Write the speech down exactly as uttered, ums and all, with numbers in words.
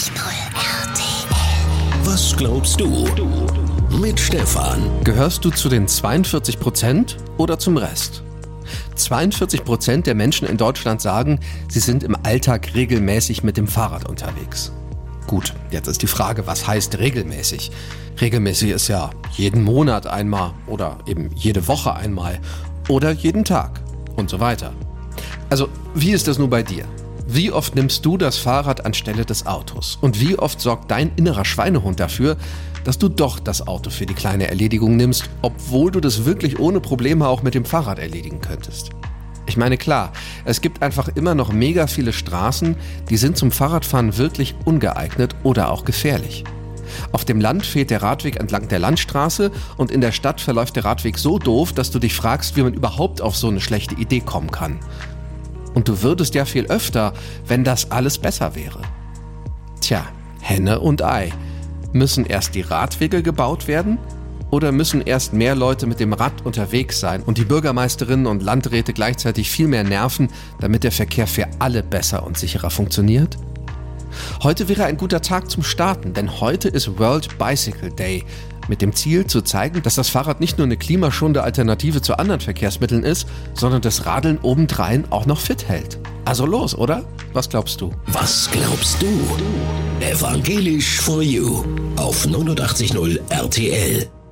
R T L. Was glaubst du? Mit Stefan. Gehörst du zu den zweiundvierzig Prozent oder zum Rest? zweiundvierzig Prozent der Menschen in Deutschland sagen, sie sind im Alltag regelmäßig mit dem Fahrrad unterwegs. Gut, jetzt ist die Frage, was heißt regelmäßig? Regelmäßig ist ja jeden Monat einmal oder eben jede Woche einmal oder jeden Tag und so weiter. Also, wie ist das nun bei dir? Wie oft nimmst du das Fahrrad anstelle des Autos? Und wie oft sorgt dein innerer Schweinehund dafür, dass du doch das Auto für die kleine Erledigung nimmst, obwohl du das wirklich ohne Probleme auch mit dem Fahrrad erledigen könntest? Ich meine, klar, es gibt einfach immer noch mega viele Straßen, die sind zum Fahrradfahren wirklich ungeeignet oder auch gefährlich. Auf dem Land fehlt der Radweg entlang der Landstraße und in der Stadt verläuft der Radweg so doof, dass du dich fragst, wie man überhaupt auf so eine schlechte Idee kommen kann. Und du würdest ja viel öfter, wenn das alles besser wäre. Tja, Henne und Ei. Müssen erst die Radwege gebaut werden? Oder müssen erst mehr Leute mit dem Rad unterwegs sein und die Bürgermeisterinnen und Landräte gleichzeitig viel mehr nerven, damit der Verkehr für alle besser und sicherer funktioniert? Heute wäre ein guter Tag zum Starten, denn heute ist World Bicycle Day, mit dem Ziel zu zeigen, dass das Fahrrad nicht nur eine klimaschonende Alternative zu anderen Verkehrsmitteln ist, sondern das Radeln obendrein auch noch fit hält. Also los, oder? Was glaubst du? Was glaubst du? Evangelisch for You auf neunundachtzig Komma null R T L.